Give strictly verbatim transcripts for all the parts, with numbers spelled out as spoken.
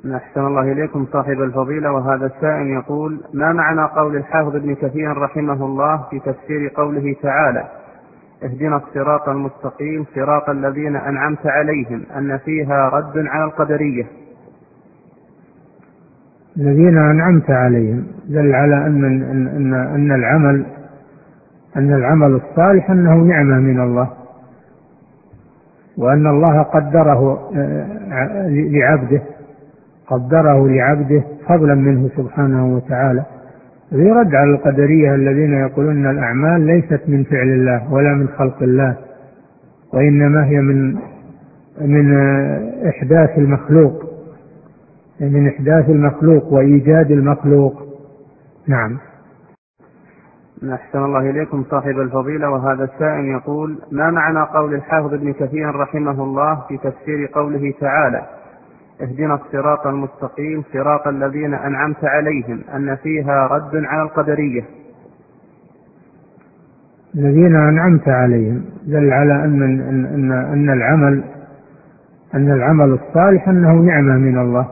أحسن الله إليكم صاحب الفضيلة. وهذا السائل يقول: ما معنى قول الحافظ ابن كثير رحمه الله في تفسير قوله تعالى: اهدنا الصراط المستقيم صراط الذين أنعمت عليهم، أن فيها رد على القدرية؟ الذين أنعمت عليهم دل على أن أن أن العمل أن العمل الصالح أنه نعمة من الله، وأن الله قدره لعبده قدره لعبده فضلا منه سبحانه وتعالى. يرد على القدرية الذين يقولون أن الأعمال ليست من فعل الله ولا من خلق الله، وإنما هي من من إحداث المخلوق من إحداث المخلوق وإيجاد المخلوق. نعم. أحسن الله إليكم صاحب الفضيلة. وهذا السائل يقول: ما معنى قول الحافظ ابن كثير رحمه الله في تفسير قوله تعالى: اهدنا الصراط المستقيم صراط الذين أنعمت عليهم، أن فيها رد على القدرية؟ الذين أنعمت عليهم دل على أن أن أن العمل أن العمل الصالح أنه نعمة من الله،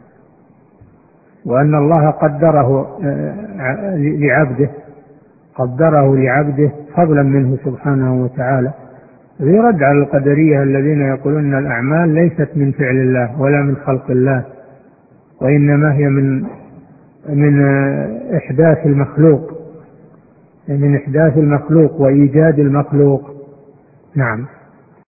وأن الله قدره لعبده قدره لعبده فضلا منه سبحانه وتعالى. يرد على القدرية الذين يقولون أن الأعمال ليست من فعل الله ولا من خلق الله، وإنما هي من من إحداث المخلوق من إحداث المخلوق وإيجاد المخلوق. نعم.